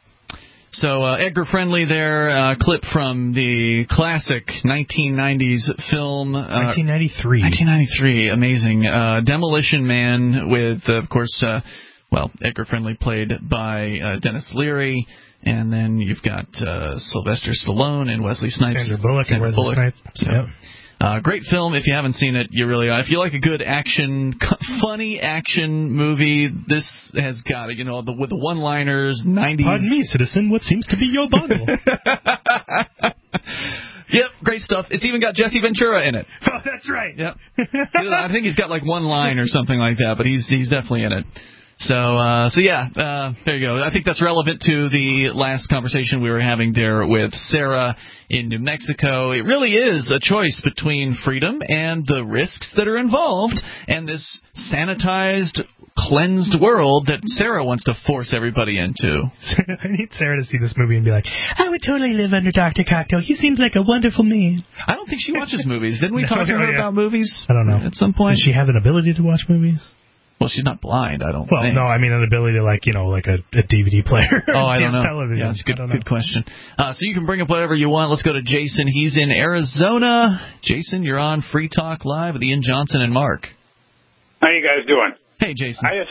So uh, Edgar Friendly there, uh, clip from the classic nineteen nineties film. Uh, nineteen ninety-three. nineteen ninety-three, amazing. Uh, Demolition Man with, uh, of course, uh, well, Edgar Friendly played by uh, Dennis Leary. And then you've got uh, Sylvester Stallone and Wesley Snipes. Sandra Bullock Sandra and Wesley Bullock. Snipes. So, yep. uh, great film. If you haven't seen it, you really are. If you like a good action, funny action movie, this has got it. You know, the, with the one-liners, nineties. Pardon me, citizen. What seems to be your bundle? Yep, great stuff. It's even got Jesse Ventura in it. Oh, that's right. Yep. I think he's got like one line or something like that, but he's he's definitely in it. So, uh, so yeah, uh, there you go. I think that's relevant to the last conversation we were having there with Sarah in New Mexico. It really is a choice between freedom and the risks that are involved, and this sanitized, cleansed world that Sarah wants to force everybody into. I need Sarah to see this movie and be like, I would totally live under Doctor Cocteau. He seems like a wonderful man. I don't think she watches movies. Didn't we no, talk to her yeah. about movies? I don't know. At some point? Does she have an ability to watch movies? Well, she's not blind, I don't well, think. Well, no, I mean an ability to, like, you know, like a, a D V D player. Oh, I don't know. Television. Yeah, that's a good, good question. Uh, so you can bring up whatever you want. Let's go to Jason. He's in Arizona. Jason, you're on Free Talk Live with Ian Johnson and Mark. How you guys doing? Hey, Jason. I just have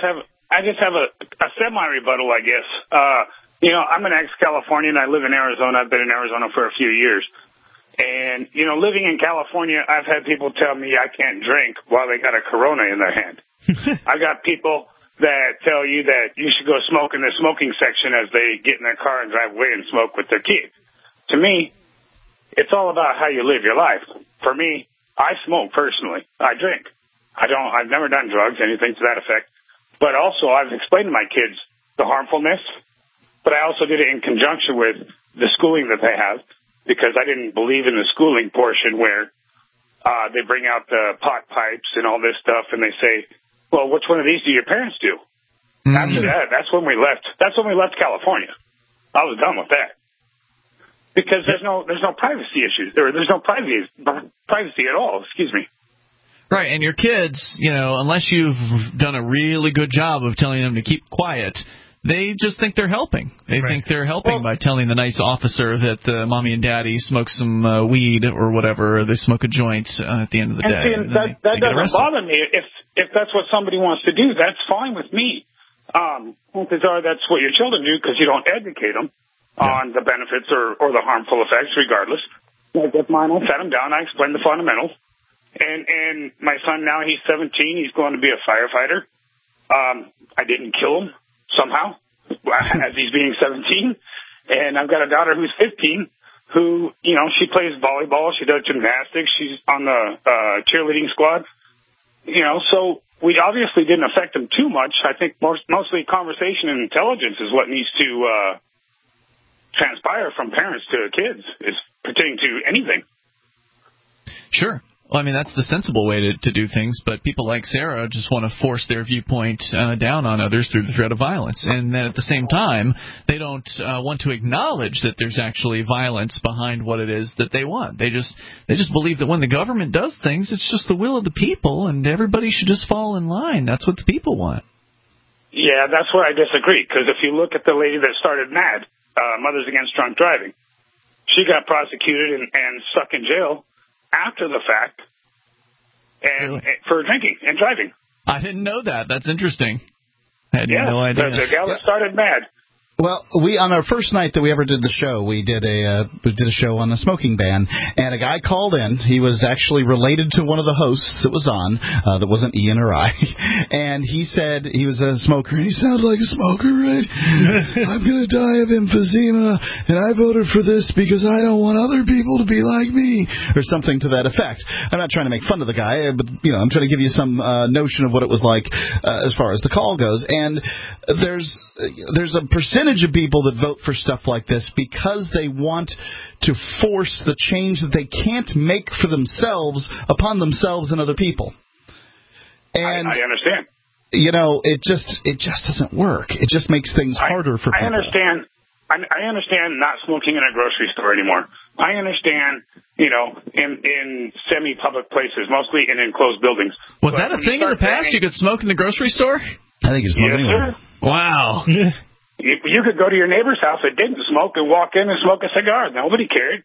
I just have a, a semi-rebuttal, I guess. Uh, you know, I'm an ex-Californian. I live in Arizona. I've been in Arizona for a few years. And, you know, living in California, I've had people tell me I can't drink while they got a Corona in their hand. I got people that tell you that you should go smoke in the smoking section as they get in their car and drive away and smoke with their kids. To me, it's all about how you live your life. For me, I smoke personally. I drink. I don't, I've never done drugs, anything to that effect. But also, I've explained to my kids the harmfulness, but I also did it in conjunction with the schooling that they have, because I didn't believe in the schooling portion where uh, they bring out the pot pipes and all this stuff, and they say, well, which one of these do your parents do? Mm. After that, that's when we left. That's when we left California. I was done with that. Because there's no there's no privacy issues. There, there's no privacy, privacy at all, excuse me. Right, and your kids, you know, unless you've done a really good job of telling them to keep quiet, they just think they're helping. They right. think they're helping well, by telling the nice officer that uh, mommy and daddy smoke some uh, weed or whatever, or they smoke a joint uh, at the end of the and day. See, and that they, that they doesn't bother me. If if that's what somebody wants to do, that's fine with me. Um, because that's what your children do, because you don't educate them yeah. on the benefits or, or the harmful effects, regardless. Like with mine, I sat them down, I explained the fundamentals. And and my son now, he's seventeen, he's going to be a firefighter. Um, I didn't kill him somehow, as he's being seventeen. And I've got a daughter who's fifteen, who, you know, she plays volleyball, she does gymnastics, she's on the uh, cheerleading squad. You know, so we obviously didn't affect them too much. I think most, mostly conversation and intelligence is what needs to uh, transpire from parents to kids, is pertaining to anything. Sure. Well, I mean, that's the sensible way to, to do things, but people like Sarah just want to force their viewpoint uh, down on others through the threat of violence. And then at the same time, they don't uh, want to acknowledge that there's actually violence behind what it is that they want. They just they just believe that when the government does things, it's just the will of the people, and everybody should just fall in line. That's what the people want. Yeah, that's where I disagree, because if you look at the lady that started MAD, uh, Mothers Against Drunk Driving, she got prosecuted and, and stuck in jail after the fact, and really? for drinking and driving. I didn't know that. That's interesting. I had yeah, no idea. The, the gal that started MAD. Well, we on our first night that we ever did the show, we did a uh, we did a show on the smoking ban, and a guy called in. He was actually related to one of the hosts that was on, uh, that wasn't Ian or I, and he said he was a smoker. And he sounded like a smoker, right? I'm gonna die of emphysema, and I voted for this because I don't want other people to be like me, or something to that effect. I'm not trying to make fun of the guy, but you know, I'm trying to give you some uh, notion of what it was like uh, as far as the call goes. And there's there's a percentage of people that vote for stuff like this because they want to force the change that they can't make for themselves upon themselves and other people. And I, I understand. You know, it just it just doesn't work. It just makes things harder for I, people. I understand. I, I understand not smoking in a grocery store anymore. I understand, you know, in in semi-public places, mostly in enclosed buildings. Was but that a thing in the past? Banning, you could smoke in the grocery store? I think it's smoking. Yes, sir. Wow. You, you could go to your neighbor's house that didn't smoke and walk in and smoke a cigar. Nobody cared.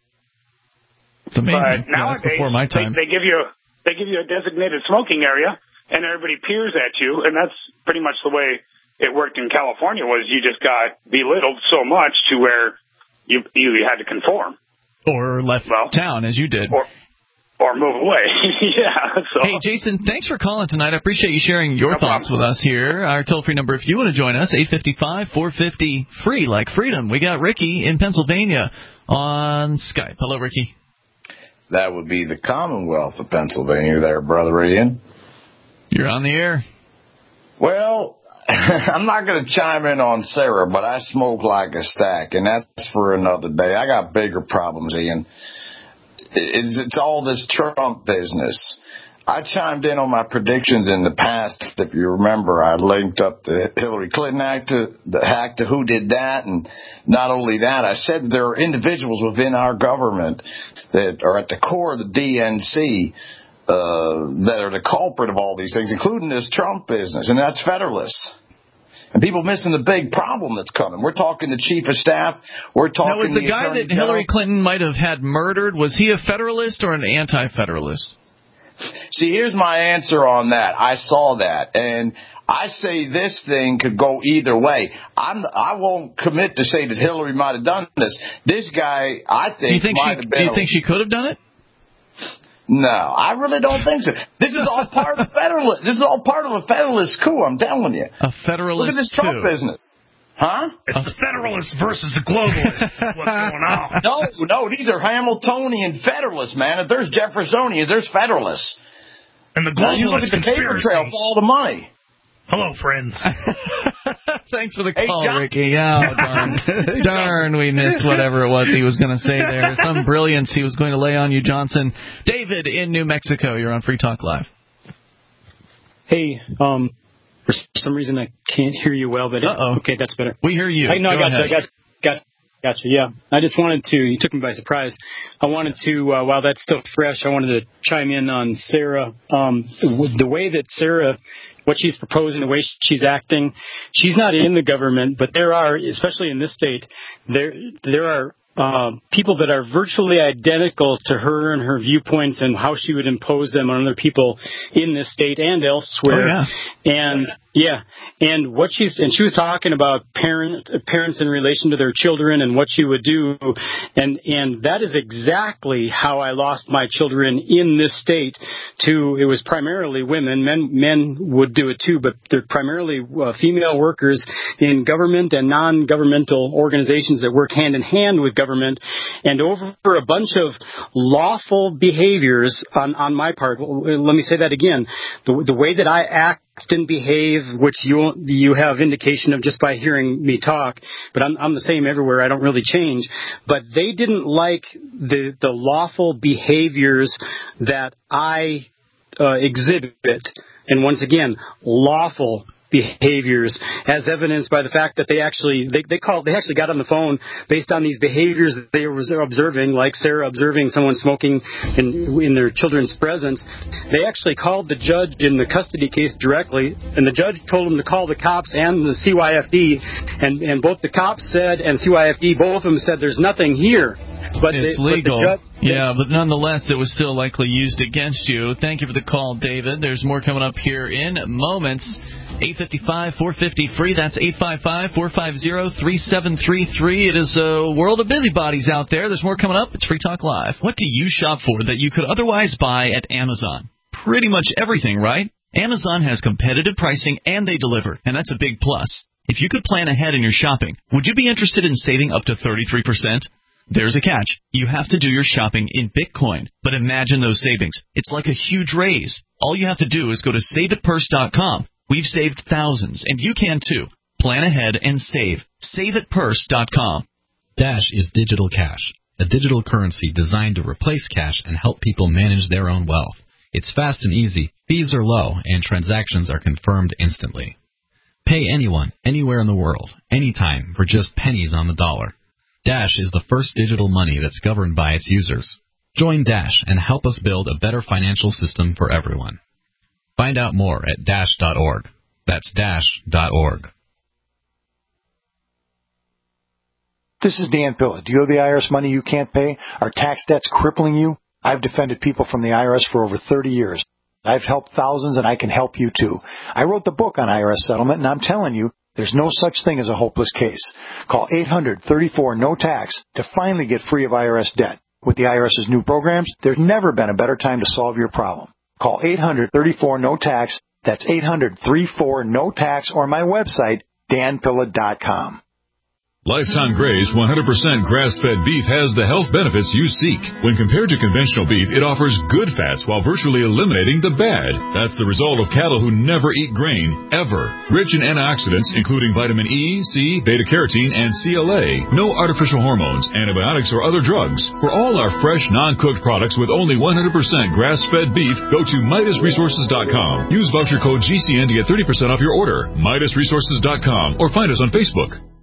It's amazing. But nowadays, yeah, that's before my time. They, they give you they give you a designated smoking area, and everybody peers at you, and that's pretty much the way it worked in California. Was you just got belittled so much to where you you had to conform or left well, town as you did. Or, Or move away. yeah. So. Hey, Jason, thanks for calling tonight. I appreciate you sharing your no thoughts problem. with us here. Our toll-free number, if you want to join us, eight five five, four five zero, free, like freedom. We got Ricky in Pennsylvania on Skype. Hello, Ricky. That would be the Commonwealth of Pennsylvania there, Brother Ian. You're on the air. Well, I'm not going to chime in on Sarah, but I smoke like a stack, and that's for another day. I got bigger problems, Ian. It's, it's all this Trump business. I chimed in on my predictions in the past. If you remember, I linked up the Hillary Clinton act to the hack to who did that. And not only that, I said that there are individuals within our government that are at the core of the D N C uh, that are the culprit of all these things, including this Trump business, and that's Federalists. And people missing the big problem that's coming. We're talking the chief of staff. We're talking. Now, was the, the guy that General. Hillary Clinton might have had murdered, was he a Federalist or an anti-Federalist? See, here's my answer on that. I saw that, and I say this thing could go either way. I'm, I won't commit to say that Hillary might have done this. This guy, I think, you think might she, have been. Do you think she could have done it? No, I really don't think so. This is all part of the federalist. This is all part of a federalist coup. I'm telling you. A federalist Look at this Trump coup. business. Huh? It's the Federalists versus the Globalists. What's going on? No, no, these are Hamiltonian Federalists, man. If there's Jeffersonians, there's Federalists. And the Now, Globalist you look at the paper trail for all the money. Hello, friends. Thanks for the Hey, call, John- Ricky. Oh, darn. darn, we missed whatever it was he was going to say there. Some brilliance he was going to lay on you, Johnson. David in New Mexico, you're on Free Talk Live. Hey, um... for some reason, I can't hear you well, but Uh-oh. okay, that's better. We hear you. I know, I Go got you. I ahead. got, got, got you. Yeah, I just wanted to. You took me by surprise. I wanted to, uh, while that's still fresh, I wanted to chime in on Sarah. Um, the, the way that Sarah, what she's proposing, the way she's acting, she's not in the government, but there are, especially in this state, there there are. Uh, people that are virtually identical to her and her viewpoints and how she would impose them on other people in this state and elsewhere. Oh, yeah. And yeah, and what she's and she was talking about parent parents in relation to their children and what she would do, and and that is exactly how I lost my children in this state. To it was primarily women, men men would do it too, but they're primarily uh, female workers in government and non-governmental organizations that work hand in hand with government, and over a bunch of lawful behaviors on on my part. Let me say that again: the the way that I act and behave, which you you have indication of just by hearing me talk, but I'm I'm the same everywhere. I don't really change. But they didn't like the the lawful behaviors that I uh, exhibit, and once again, lawful behaviors, as evidenced by the fact that they actually they they called they actually got on the phone based on these behaviors that they were observing, like Sarah observing someone smoking in in their children's presence. They actually called the judge in the custody case directly, and the judge told them to call the cops and the C Y F D, and and both the cops said and C Y F D, both of them said there's nothing here. But it's they, legal. But the judge, yeah, but nonetheless, it was still likely used against you. Thank you for the call, David. There's more coming up here in moments. eight five five, four five zero, free. That's eight five five, four five zero, three seven three three. It is a world of busybodies out there. There's more coming up. It's Free Talk Live. What do you shop for that you could otherwise buy at Amazon? Pretty much everything, right? Amazon has competitive pricing and they deliver, and that's a big plus. If you could plan ahead in your shopping, would you be interested in saving up to thirty-three percent? There's a catch. You have to do your shopping in Bitcoin. But imagine those savings. It's like a huge raise. All you have to do is go to save it purse dot com. We've saved thousands, and you can too. Plan ahead and save. save it purse dot com. Dash is digital cash, a digital currency designed to replace cash and help people manage their own wealth. It's fast and easy, fees are low, and transactions are confirmed instantly. Pay anyone, anywhere in the world, anytime, for just pennies on the dollar. Dash is the first digital money that's governed by its users. Join Dash and help us build a better financial system for everyone. Find out more at dash dot org. That's dash dot org. This is Dan Pilla. Do you owe the I R S money you can't pay? Are tax debts crippling you? I've defended people from the I R S for over thirty years. I've helped thousands, and I can help you too. I wrote the book on I R S settlement, and I'm telling you, there's no such thing as a hopeless case. Call eight hundred, thirty-four, no tax to finally get free of I R S debt. With the IRS's new programs, there's never been a better time to solve your problem. Call eight hundred, thirty-four, no tax. That's eight hundred, thirty-four, no tax, or my website, dan pilla dot com. Lifetime Graze one hundred percent grass-fed beef has the health benefits you seek. When compared to conventional beef, it offers good fats while virtually eliminating the bad. That's the result of cattle who never eat grain, ever. Rich in antioxidants, including vitamin E, C, beta-carotene, and C L A. No artificial hormones, antibiotics, or other drugs. For all our fresh, non-cooked products with only one hundred percent grass-fed beef, go to Midas Resources dot com. Use voucher code G C N to get thirty percent off your order. Midas Resources dot com, or find us on Facebook.